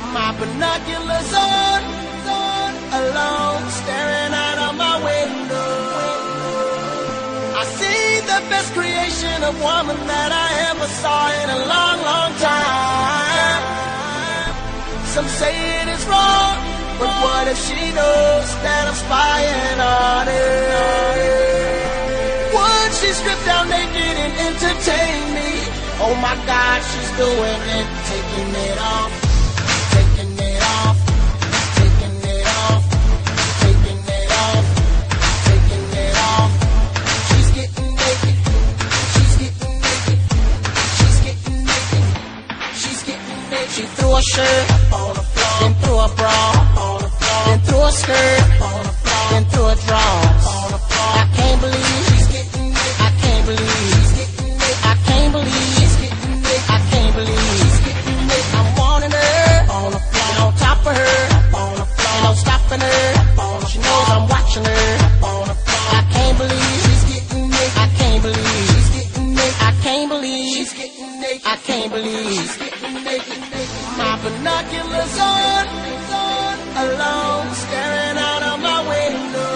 My binoculars on, alone, staring out of my window. I see the best creation of woman that I ever saw in a long, long time. Some say it is wrong, but what if she knows that I'm spying on her? Would she strip down naked and entertain me? Oh my God, she's doing it, taking it off. Taking it off, taking it off, taking it off, taking it off. She's getting naked, she's getting naked, she's getting naked, she's getting naked. She threw a shirt on the floor, then threw a bra on the floor, then threw a skirt on the floor, then threw a drawers on the floor. I can't believe she's getting naked. I can't believe she's getting naked. I can't believe she's getting naked. I can't believe she's getting naked. I'm wanting her on the floor, on top of her on the floor, and I'm stopping her. She knows I'm watching her on the floor. I can't believe she's getting naked. I can't believe she's getting naked. I can't believe she's getting naked. I can't believe she's getting naked. My binoculars on, alone, staring out of my window.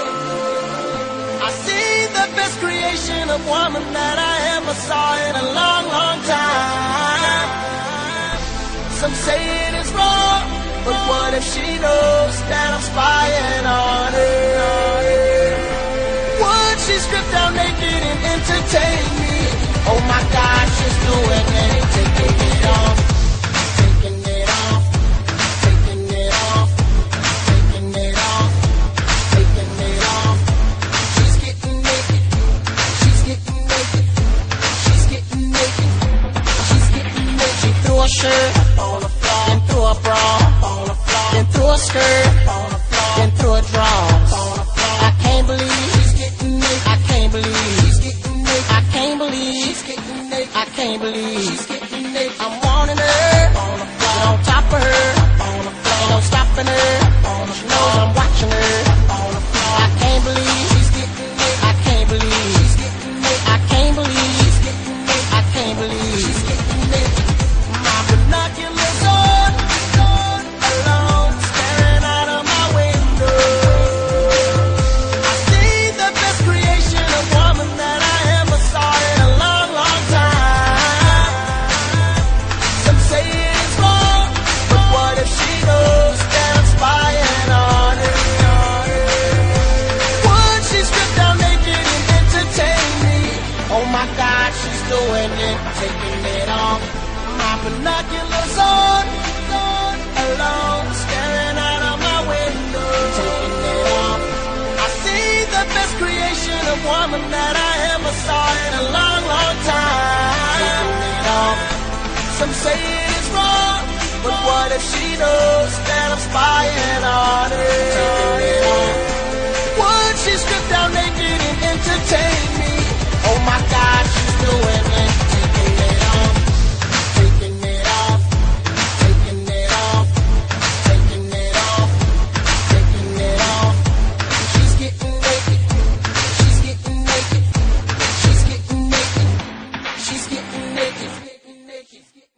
I see the best creation of woman that I ever saw in a long, long time. Some say it is wrong, but what if she knows that I'm spying on her? Would she strip down naked and entertain me? Oh my God, she's doing it, taking it off, taking it off, taking it off, taking it off, taking it off. She's getting naked, she's getting naked, she's getting naked, she's getting naked. She threw a shirt on the floor, then threw a bra on the floor, then threw a skirt on the floor, then threw a drawers on the floor. I can't believe she's getting naked. I can't believe she's getting naked. I can't believe she's getting naked. I can't believe she's getting naked. I'm wanting her on the floor, on top of her on the floor, and I'm stopping her. She knows I'm watching her on the floor. I can't believe she's getting naked. I can't believe she's getting naked. I can't believe she's getting naked. I can't believe she's getting naked. My binoculars on, alone, staring out of my window. I see the best creation of woman that I ever saw in a long, long time. Some say it's wrong, but what if she knows that I'm spying on her? Would she strip down naked and entertain me? Oh my God, she's doing it, taking it off. My binoculars on, alone, staring out of my window, taking it off. I see the best creation of woman that I ever saw in a long, long time. Taking it off. Some say it is wrong, but what if she knows that I'm spying on her? Taking it off. Would she strip down naked and entertain me? Oh my God, she's doing it, taking it off, taking it off, taking it off, taking it off, taking it off. She's getting naked, she's getting naked, she's getting naked, she's getting naked, she's getting naked.